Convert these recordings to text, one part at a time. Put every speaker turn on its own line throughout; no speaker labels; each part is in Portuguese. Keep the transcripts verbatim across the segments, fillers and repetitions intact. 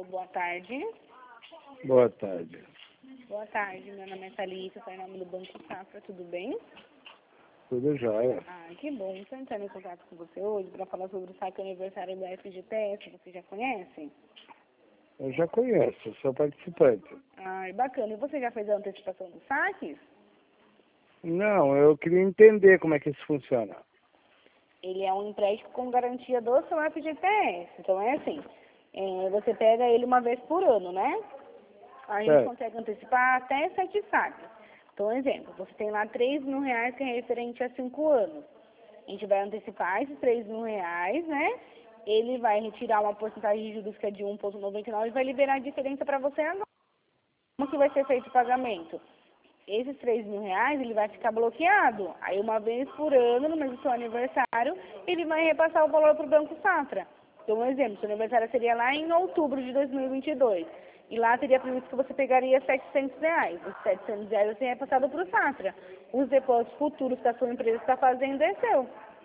boa tarde.
Boa tarde.
Boa tarde, meu nome é Thalita, estou em nome do Banco Safra, tudo bem?
Tudo jóia.
Ah, que bom. Estou entrando em contato com você hoje para falar sobre o saque aniversário da F G T S, você já conhece?
Eu já conheço, sou participante.
Ah, bacana. E você já fez a antecipação dos saques?
Não, eu queria entender como é que isso funciona.
Ele é um empréstimo com garantia do seu F G T S. Então é assim, é, você pega ele uma vez por ano, né? A gente
Certo.
consegue antecipar até sete saques. Então, exemplo, você tem lá três mil reais que é referente a cinco anos. A gente vai antecipar esses três mil reais, né? Ele vai retirar uma porcentagem de juros que é de um vírgula noventa e nove e vai liberar a diferença para você agora. Como que vai ser feito o pagamento? Esses três mil reais, ele vai ficar bloqueado. Aí, uma vez por ano, no mês do seu aniversário, ele vai repassar o valor para o Banco Safra. Então, um exemplo, seu aniversário seria lá em outubro de dois mil e vinte e dois. E lá teria previsto que você pegaria setecentos reais. Os setecentos reais você é passado para o Safra. Os depósitos futuros que a sua empresa está fazendo é seu.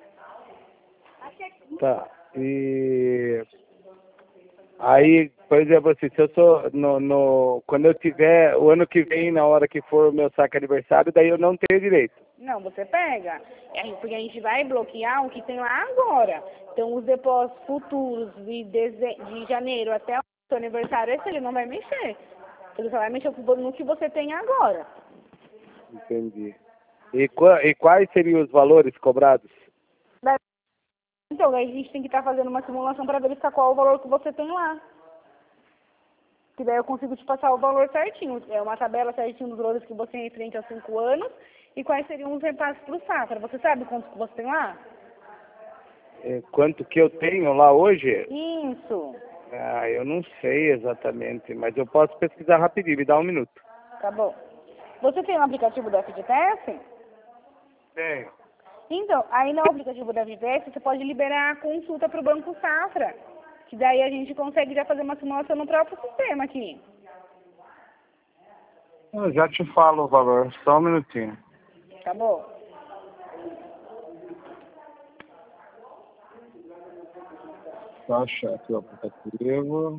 Tá. E aí, por exemplo, assim, se eu sou no, no quando eu tiver o ano que vem, na hora que for o meu saque aniversário, daí eu não tenho direito.
Não, você pega. É, porque a gente vai bloquear o que tem lá agora. Então, os depósitos futuros de, deze... de janeiro até o seu aniversário, esse ele não vai mexer. Ele só vai mexer no que você tem agora.
Entendi. E, qua- e quais seriam os valores cobrados?
Então, aí a gente tem que estar fazendo uma simulação para verificar qual o valor que você tem lá. Que daí eu consigo te passar o valor certinho. É uma tabela certinho dos valores que você tem frente aos cinco anos e quais seriam os repasses para o Safra. Você sabe quanto que você tem lá?
É, quanto que eu tenho lá hoje?
Isso.
Ah, eu não sei exatamente, mas eu posso pesquisar rapidinho, me dá um minuto.
Tá bom. Você tem um aplicativo da F G T S?
Tenho.
Então, aí no aplicativo da F G T S você pode liberar a consulta para o Banco Safra. Que daí a gente consegue já fazer uma simulação no próprio sistema aqui.
Eu já te falo o valor, só um minutinho.
Tá bom?
Só achar aqui o aplicativo.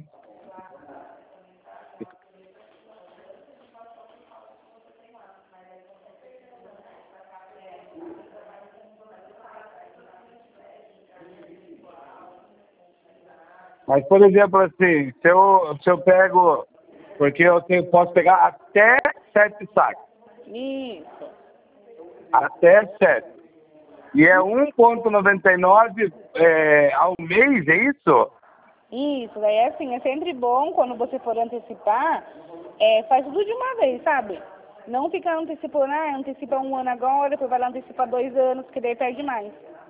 Mas, por exemplo, assim, se eu, se eu pego, porque eu tenho, posso pegar até sete saques,
Isso.
até sete. E é um vírgula noventa e nove é, ao mês, é isso?
Isso, daí é assim, é sempre bom quando você for antecipar, é, faz tudo de uma vez, sabe? Não fica antecipando, ah, antecipa um ano agora, depois vai lá antecipar dois anos, que daí perde mais.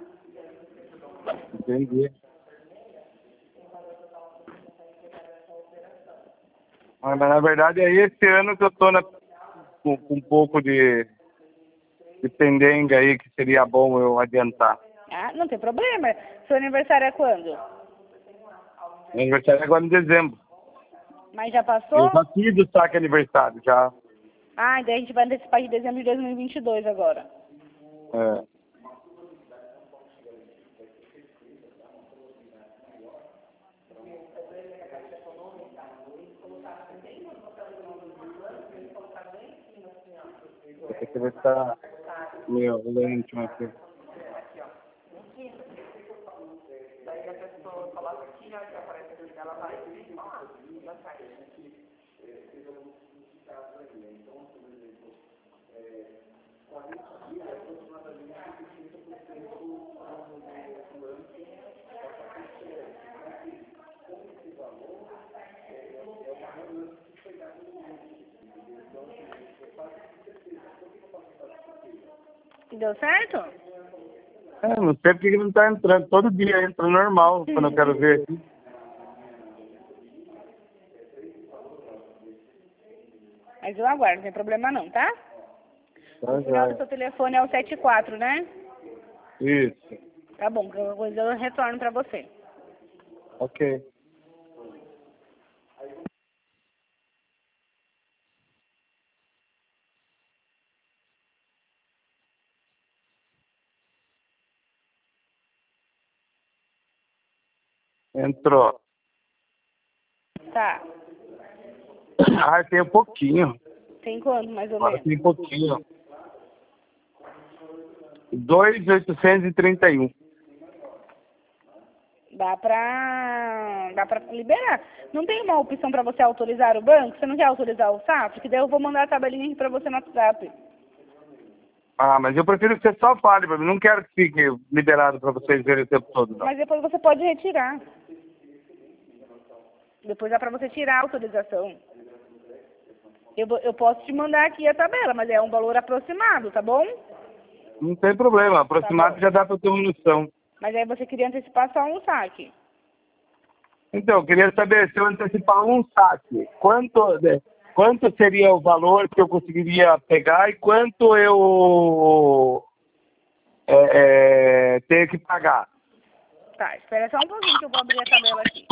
Entendi. Mas, na verdade, é esse ano que eu tô na, com, com um pouco de, de pendenga aí, que seria bom eu adiantar.
Ah, não tem problema. Seu aniversário é quando?
Meu aniversário é agora em dezembro.
Mas já
Eu
passou?
já fiz o saque aniversário, já.
Ah, daí a gente vai antecipar de dezembro de dois mil e vinte e dois agora.
É. Esse aqui vai estar meio lento aqui.
Deu certo?
É, não sei porque que não tá entrando. Todo dia entra normal quando eu quero ver aqui.
Mas eu aguardo, não tem problema não, tá?
Tá,
O final do
já.
seu telefone é o setenta e quatro, né?
Isso.
Tá bom, qualquer coisa eu retorno pra você.
Ok. Entrou.
Tá.
Ah, tem um pouquinho.
Tem quanto, mais ou
Agora
menos?
tem pouquinho. dois mil oitocentos e trinta e um.
Dá pra, dá pra liberar. Não tem uma opção pra você autorizar o banco? Você não quer autorizar o S A F? Que daí eu vou mandar a tabelinha aqui pra você no WhatsApp.
Ah, mas eu prefiro que você só fale pra mim. Não quero que fique liberado pra vocês verem o tempo todo, não.
Mas depois você pode retirar. Depois dá pra você tirar a autorização. Eu, vou- eu posso te mandar aqui a tabela, mas é um valor aproximado, tá bom?
Não tem problema. Aproximado
Tá bom.
já dá pra ter uma noção.
Mas aí você queria antecipar só um saque.
Então, eu queria saber se eu antecipar um saque, quanto, né, quanto seria o valor que eu conseguiria pegar e quanto eu é, é, tenho que pagar.
Tá, espera só um pouquinho que eu vou abrir a tabela aqui.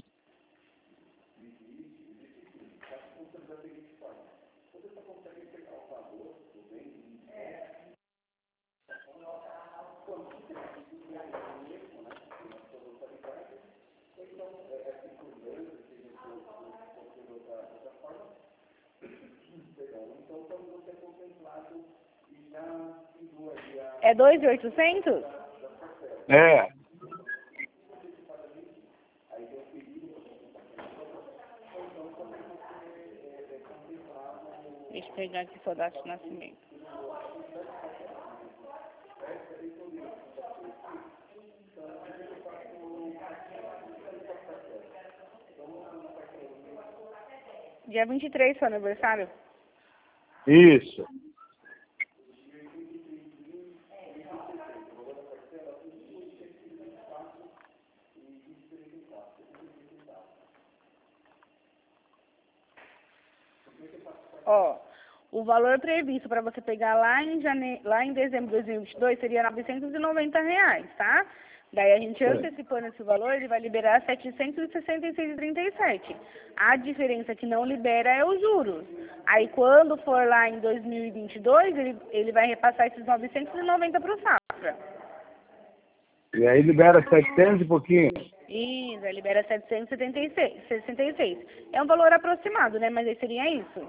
É dois mil e oitocentos?
É,
Deixa eu pegar aqui sua data de nascimento. Dia vinte e três, seu aniversário?
isso.
Ó, o valor previsto para você pegar lá em, jane... lá em dezembro de dois mil e vinte e dois seria novecentos e noventa reais, tá? Daí a gente antecipando esse valor, ele vai liberar setecentos e sessenta e seis reais e trinta e sete. A diferença que não libera é os juros. Aí quando for lá em dois mil e vinte e dois, ele, ele vai repassar esses novecentos e noventa para o Safra.
E aí libera setecentos e pouquinho.
Isso, aí libera setecentos e setenta e seis, sessenta e seis. É um valor aproximado, né? Mas aí seria isso.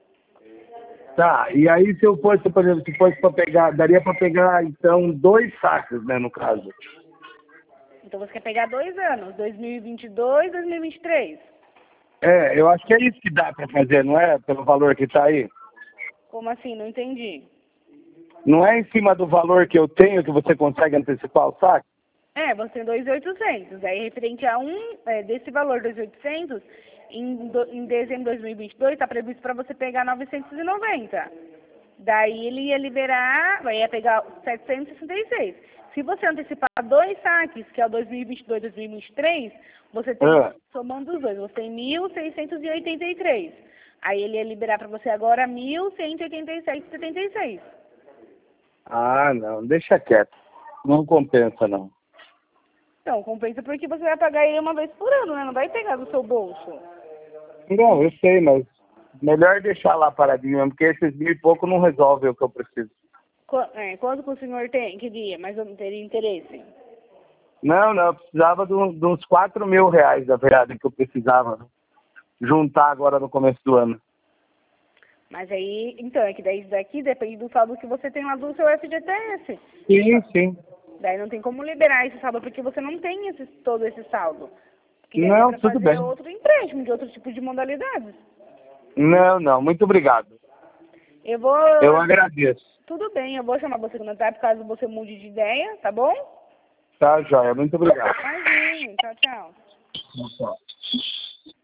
Tá, e aí se eu fosse, por exemplo, se fosse para pegar, daria para pegar então dois sacos, né, no caso.
Então você quer pegar dois anos, dois mil e vinte e dois, dois mil e vinte e três.
É, eu acho que é isso que dá para fazer, não é? Pelo valor que tá aí.
Como assim? Não entendi.
Não é em cima do valor que eu tenho que você consegue antecipar o saque?
É, você tem dois mil e oitocentos. Aí, referente a um é, desse valor, dois mil e oitocentos, em, do, em dezembro de dois mil e vinte e dois, está previsto para você pegar novecentos e noventa. Daí, ele ia liberar, vai ia pegar setecentos e sessenta e seis. Se você antecipar dois saques, que é o dois mil e vinte e dois e dois mil e vinte e três, você tem,
Ah.
somando os dois, você tem mil seiscentos e oitenta e três. Aí, ele ia liberar para você agora mil cento e oitenta e sete reais e setenta e seis.
Ah, não, deixa quieto. Não compensa, não.
Então, compensa porque você vai pagar ele uma vez por ano, né? Não vai pegar do seu bolso.
Não, eu sei, mas melhor deixar lá paradinho mesmo, porque esses mil e pouco não resolvem o que eu preciso.
Qu- é, quanto que o senhor tem, queria, mas eu não teria interesse?
Não, não, eu precisava de, um- de uns quatro mil reais, na verdade, que eu precisava juntar agora no começo do ano.
Mas aí, então, é que daí isso daqui depende do saldo que você tem lá do seu F G T S.
Sim, sim.
Daí não tem como liberar esse saldo, porque você não tem esse, todo esse saldo. Que daí
Não,
é pra
tudo
fazer
bem.
outro empréstimo, de outro tipo de modalidades.
Não, não, muito obrigado.
Eu vou...
Eu agradeço.
Tudo bem, eu vou chamar você no WhatsApp caso você mude de ideia, tá bom?
Tá, joia, muito obrigado.
Imagina, tchau, tchau.
Tchau.